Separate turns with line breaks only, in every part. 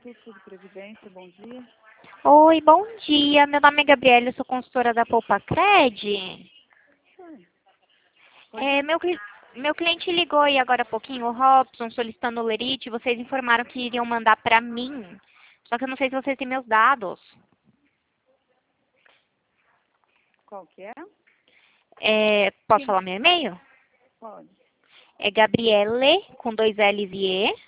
Instituto de Previdência, bom dia.
Oi, bom dia. Meu nome é Gabriela, eu sou consultora da Poupacred. Meu cliente ligou aí agora há pouquinho, o Robson, solicitando o lerite. Vocês informaram que iriam mandar para mim. Só que eu não sei se vocês têm meus dados.
Qual que é?
Posso falar meu e-mail?
Pode.
É Gabriele, com 2 L's e E,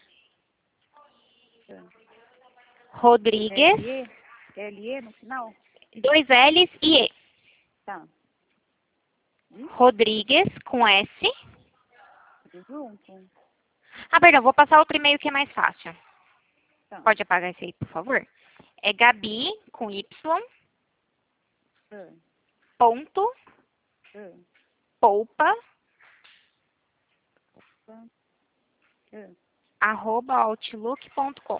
Rodrigues,
LE? LE no final?
2 L's e E.
Tá.
Rodrigues, com S.
Tudo junto?
Perdão, vou passar outro e-mail que é mais fácil.
Tá.
Pode apagar esse aí, por favor? É Gabi, com Y, ponto, poupa, @outlook.com.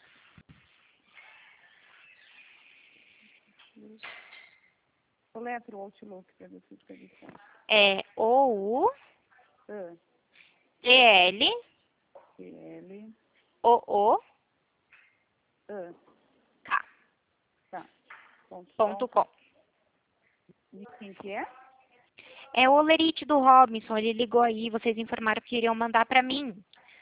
Soletra o Outlook para ver se fica lição.
É OUTL,
PL.
OOK,
Tá.
ponto com.
E quem que é?
É o lerite do Robinson, ele ligou aí, vocês informaram que iriam mandar para mim.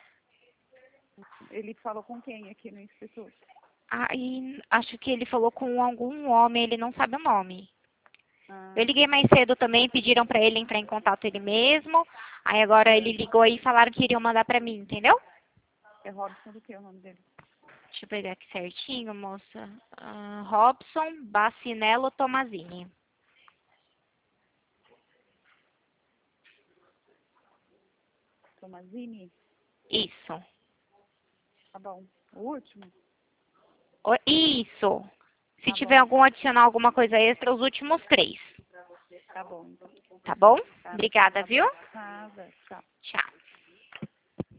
Ele falou com quem aqui no Instituto?
E acho que ele falou com algum homem, ele não sabe o nome.
Ah,
Eu liguei mais cedo também, pediram para ele entrar em contato ele mesmo. Aí agora ele ligou aí e falaram que iriam mandar para mim, entendeu?
é Robson do que é o nome dele?
Deixa eu pegar aqui certinho, moça. Robson Bacinello Tomazini.
Tomazini?
Isso.
Tá bom. O último?
Isso. Se
Tá
tiver
bom.
algum adicional, alguma coisa extra, os últimos 3.
Tá bom, então.
Tá bom?
Tá.
Obrigada,
Tá bom.
viu?
Nada. Tchau.
Tchau.